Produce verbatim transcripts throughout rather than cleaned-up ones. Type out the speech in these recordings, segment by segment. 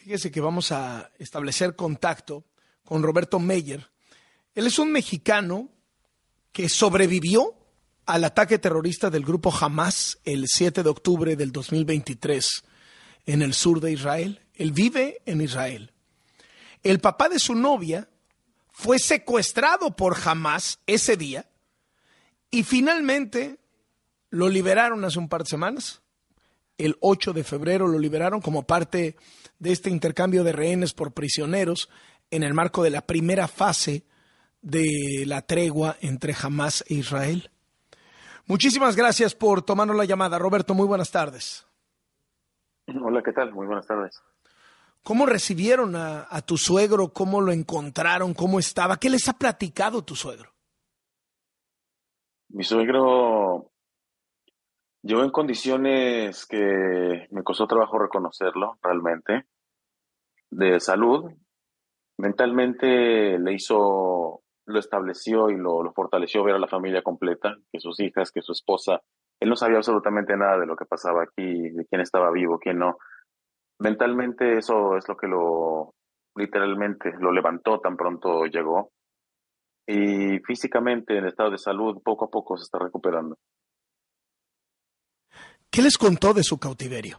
Fíjese que vamos a establecer contacto con Roberto Meyer. Él es un mexicano que sobrevivió al ataque terrorista del grupo Hamás el siete de octubre del dos mil veintitrés en el sur de Israel. Él vive en Israel. El papá de su novia fue secuestrado por Hamás ese día y finalmente lo liberaron hace un par de semanas. El ocho de febrero lo liberaron como parte de este intercambio de rehenes por prisioneros en el marco de la primera fase de la tregua entre Hamás e Israel. Muchísimas gracias por tomarnos la llamada. Roberto, muy buenas tardes. Hola, ¿qué tal? Muy buenas tardes. ¿Cómo recibieron a, a tu suegro? ¿Cómo lo encontraron? ¿Cómo estaba? ¿Qué les ha platicado tu suegro? Mi suegro llegó en condiciones que me costó trabajo reconocerlo realmente, de salud. Mentalmente le hizo, lo estableció y lo, lo fortaleció ver a la familia completa, que sus hijas, que su esposa. Él no sabía absolutamente nada de lo que pasaba aquí, de quién estaba vivo, quién no. Mentalmente eso es lo que lo, literalmente, lo levantó tan pronto llegó. Y físicamente, en estado de salud, poco a poco se está recuperando. ¿Qué les contó de su cautiverio?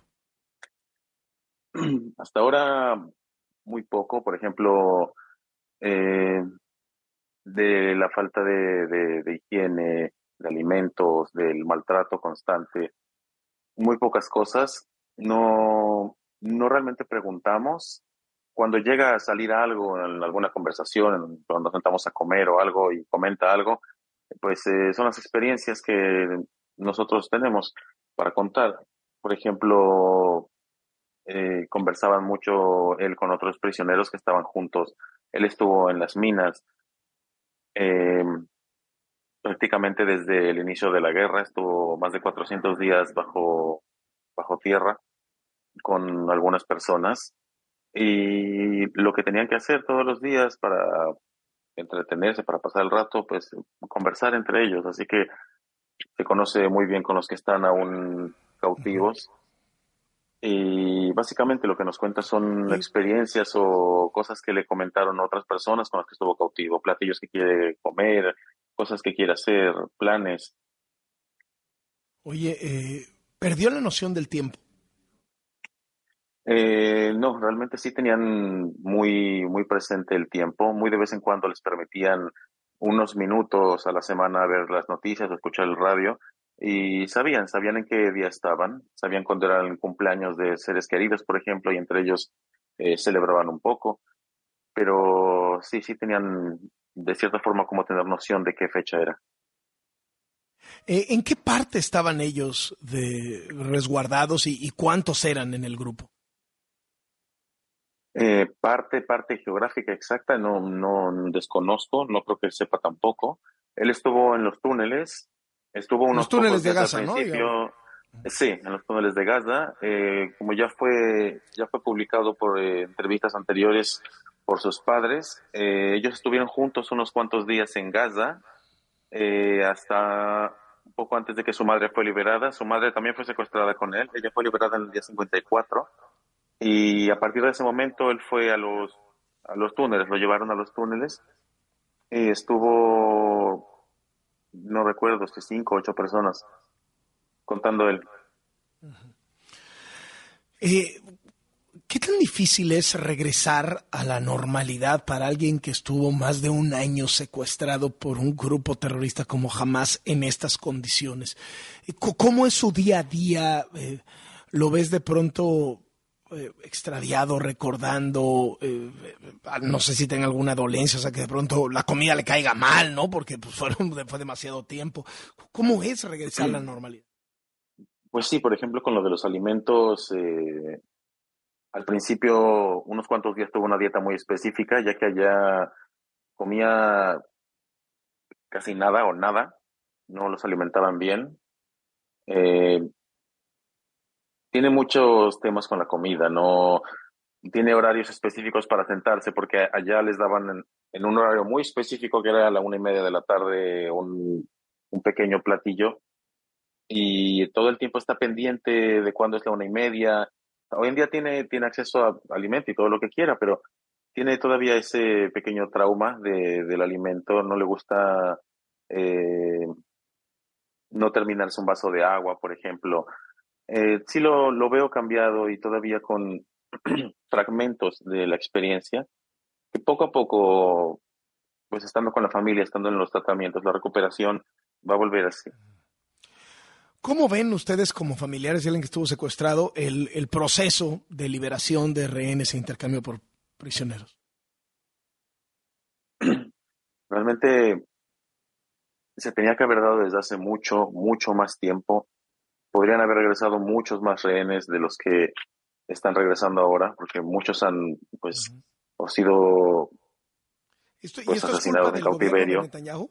Hasta ahora, muy poco. Por ejemplo, eh, de la falta de, de, de higiene, de alimentos, del maltrato constante, muy pocas cosas. No, no realmente preguntamos. Cuando llega a salir algo en alguna conversación, cuando nos sentamos a comer o algo y comenta algo, pues eh, son las experiencias que nosotros tenemos para contar. Por ejemplo, eh, conversaban mucho él con otros prisioneros que estaban juntos. Él estuvo en las minas eh, prácticamente desde el inicio de la guerra, estuvo más de cuatrocientos días bajo, bajo tierra con algunas personas y lo que tenían que hacer todos los días para entretenerse, para pasar el rato, pues conversar entre ellos. Así que se conoce muy bien con los que están aún cautivos. Y básicamente lo que nos cuenta son Oye, experiencias o cosas que le comentaron otras personas con las que estuvo cautivo, platillos que quiere comer, cosas que quiere hacer, planes. oye eh, perdió la noción del tiempo. Eh, no, realmente sí tenían muy, muy presente el tiempo. Muy de vez en cuando les permitían unos minutos a la semana ver las noticias o escuchar el radio. Y sabían, sabían en qué día estaban, sabían cuándo era el cumpleaños de seres queridos, por ejemplo, y entre ellos eh, celebraban un poco. Pero sí, sí tenían de cierta forma como tener noción de qué fecha era. Eh, ¿En qué parte estaban ellos de resguardados y, y cuántos eran en el grupo? Eh, parte, parte geográfica exacta, no, no desconozco, no creo que sepa tampoco. Él estuvo en los túneles, estuvo En los unos pocos túneles de días al Gaza, ¿no? Digamos. principio, eh, sí, en los túneles de Gaza. Eh, como ya fue, ya fue publicado por eh, entrevistas anteriores por sus padres, eh, ellos estuvieron juntos unos cuantos días en Gaza, eh, hasta un poco antes de que su madre fue liberada. Su madre también fue secuestrada con él, ella fue liberada en el día cincuenta y cuatro. Y a partir de ese momento él fue a los, a los túneles, lo llevaron a los túneles y estuvo, no recuerdo, si cinco o ocho personas, contando él. Eh, ¿Qué tan difícil es regresar a la normalidad para alguien que estuvo más de un año secuestrado por un grupo terrorista como Hamás en estas condiciones? ¿Cómo es su día a día? Eh, ¿Lo ves de pronto eh, extraviado, recordando? Eh, no sé si tenga alguna dolencia, o sea, que de pronto la comida le caiga mal, ¿no? Porque pues, fueron, fue demasiado tiempo. ¿Cómo es regresar a la normalidad? Pues sí, por ejemplo, con lo de los alimentos, eh, al principio unos cuantos días tuvo una dieta muy específica, ya que allá comía casi nada o nada, no los alimentaban bien. Eh, Tiene muchos temas con la comida, no tiene horarios específicos para sentarse, porque allá les daban en, en un horario muy específico, que era a la una y media de la tarde, un, un pequeño platillo, y todo el tiempo está pendiente de cuándo es la una y media, Hoy en día tiene, tiene acceso a alimento y todo lo que quiera, pero tiene todavía ese pequeño trauma de, del alimento. No le gusta eh, no terminarse un vaso de agua, por ejemplo. Eh, sí lo, lo veo cambiado y todavía con fragmentos de la experiencia, que poco a poco, pues estando con la familia, estando en los tratamientos, la recuperación va a volver así. ¿Cómo ven ustedes como familiares de alguien que estuvo secuestrado el, el proceso de liberación de rehenes e intercambio por prisioneros? Realmente se tenía que haber dado desde hace mucho, mucho más tiempo. Podrían haber regresado muchos más rehenes de los que están regresando ahora, porque muchos han, pues, Uh-huh. o sido, ¿Esto, ¿Y pues, esto es culpa asesinados en del gobierno de cautiverio. Netanyahu?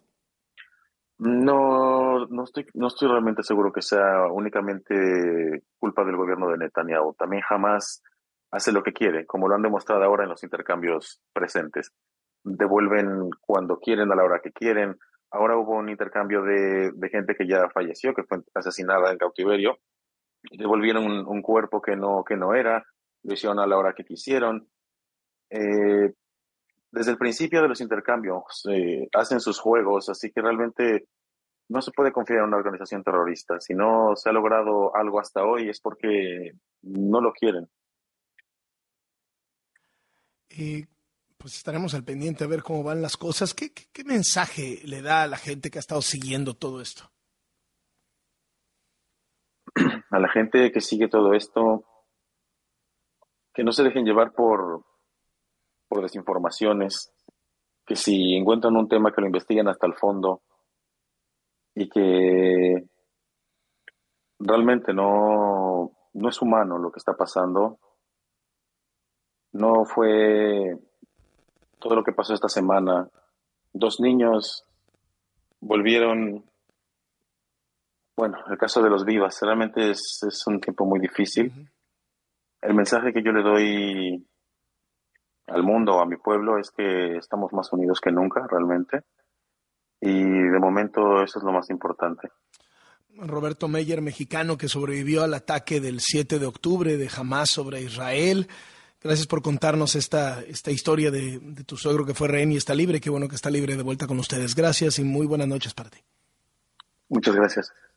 No, no estoy, no estoy realmente seguro que sea únicamente culpa del gobierno de Netanyahu. También jamás hace lo que quiere, como lo han demostrado ahora en los intercambios presentes. Devuelven cuando quieren, a la hora que quieren. Ahora hubo un intercambio de, de gente que ya falleció, que fue asesinada en cautiverio, y devolvieron un, un cuerpo que no, que no era, lo hicieron a la hora que quisieron. Eh, Desde el principio de los intercambios eh, hacen sus juegos, así que realmente no se puede confiar en una organización terrorista. Si no se ha logrado algo hasta hoy es porque no lo quieren. Eh, pues estaremos al pendiente a ver cómo van las cosas. ¿Qué, qué, qué mensaje le da a la gente que ha estado siguiendo todo esto? A la gente que sigue todo esto, que no se dejen llevar por, por desinformaciones, que si encuentran un tema que lo investiguen hasta el fondo y que realmente no, no es humano lo que está pasando. No fue todo lo que pasó esta semana. Dos niños volvieron, bueno, el caso de los Vivas, realmente es, es un tiempo muy difícil. Uh-huh. El mensaje que yo le doy al mundo, a mi pueblo, es que estamos más unidos que nunca, realmente. Y de momento eso es lo más importante. Roberto Meyer, mexicano que sobrevivió al ataque del siete de octubre de Hamás sobre Israel. Gracias por contarnos esta, esta historia de, de tu suegro que fue rehén y está libre. Qué bueno que está libre de vuelta con ustedes. Gracias y muy buenas noches para ti. Muchas gracias.